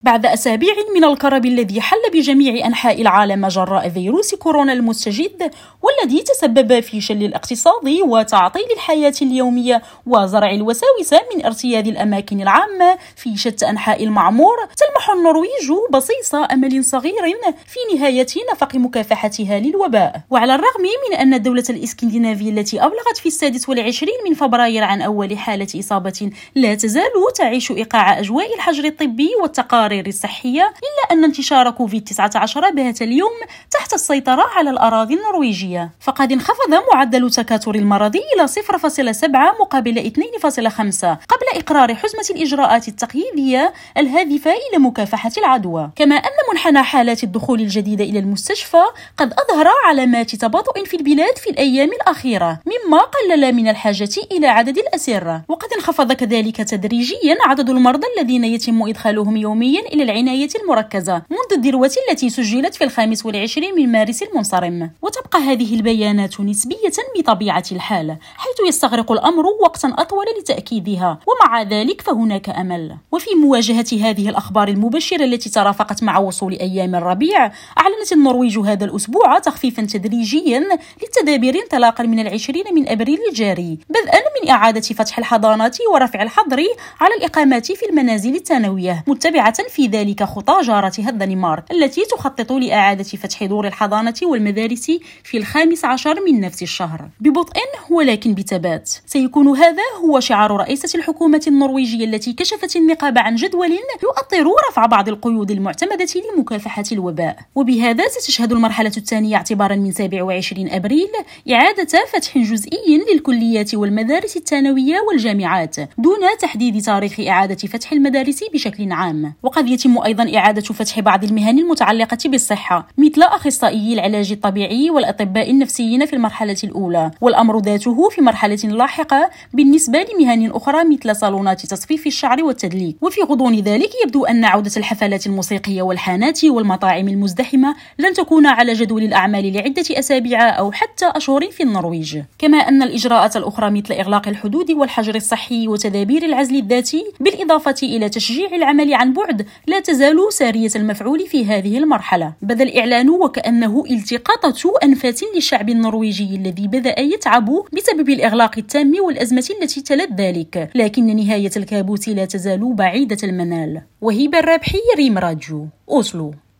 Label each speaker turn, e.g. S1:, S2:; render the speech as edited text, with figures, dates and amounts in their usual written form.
S1: بعد أسابيع من الكرب الذي حل بجميع أنحاء العالم جراء فيروس كورونا المستجد والذي تسبب في شل الاقتصاد وتعطيل الحياة اليومية وزرع الوساوس من ارتياد الأماكن العامة في شتى أنحاء المعمور، تلمح النرويج بصيص أمل صغير في نهاية نفق مكافحتها للوباء. وعلى الرغم من أن الدولة الإسكندنافية التي أبلغت في 26 من فبراير عن أول حالة إصابة لا تزال تعيش إيقاع أجواء الحجر الطبي والتقارير الصحية، إلا أن انتشار كوفيد-19 بات اليوم تحت السيطرة على الأراضي النرويجية، فقد انخفض معدل تكاثر المرض إلى 0.7 مقابل 2.5 قبل إقرار حزمة الإجراءات التقييدية الهادفة إلى مكافحة العدوى. كما أن منحنى حالات الدخول الجديدة إلى المستشفى قد أظهر علامات تباطؤ في البلاد في الأيام الأخيرة، مما قلل من الحاجة إلى عدد الأسرة. وقد انخفض كذلك تدريجيا عدد المرضى الذين يتم إدخالهم يوميا إلى العناية المركزة منذ الذروة التي سجلت في 25 من مارس المنصرم. وتبقى هذه البيانات نسبية بطبيعة الحال، حيث يستغرق الأمر وقتا أطول لتأكيدها، ومع ذلك فهناك أمل. وفي مواجهة هذه الأخبار المبشرة التي ترافقت مع وصول أيام الربيع، أعلنت النرويج هذا الأسبوع تخفيفا تدريجيا للتدابير انطلاقا من 20 من أبريل الجاري، بدءا من إعادة فتح الحضانات ورفع الحظر على الإقامات في المنازل الثانوية، متبعة في ذلك خطى جارتها الدنمارك التي تخطط لإعادة فتح دور الحضانة والمدارس في 15 من نفس الشهر ببطء ولكن بثبات. سيكون هذا هو شعار رئيسة الحكومة النرويجية التي كشفت النقاب عن جدول يؤطر رفع بعض القيود المعتمدة لمكافحة الوباء. وبهذا ستشهد المرحلة الثانية اعتبارا من 27 أبريل إعادة فتح جزئي للكليات والمدارس الثانوية والجامعات دون تحديد تاريخ إعادة فتح المدارس بشكل عام. وقد يتم أيضا إعادة فتح بعض المهن المتعلقة بالصحة مثل أخصائي العلاج الطبيعي والأطباء النفسيين في المرحلة الأولى، والأمر ذاته في مرحلة لاحقة بالنسبة لمهن أخرى مثل صالونات تصفيف الشعر والتدليك. وفي غضون ذلك يبدو أن عودة الحفلات الموسيقية والحانات والمطاعم المزدحمة لن تكون على جدول الأعمال لعدة أسابيع أو حتى أشهر في النرويج. كما أن الإجراءات الأخرى مثل إغلاق الحدود والحجر الصحي وتدابير العزل الذاتي بالإضافة إلى تشجيع العمل عن بعد لا تزال سارية المفعول في هذه المرحلة، بدا الإعلان وكأنه التقاطة أنفاس للشعب النرويجي الذي بدأ يتعب بسبب الإغلاق التام والأزمة التي تلت ذلك، لكن نهاية الكابوس لا تزال بعيدة المنال. وهبة الرابحي، ريم راديو، أوسلو.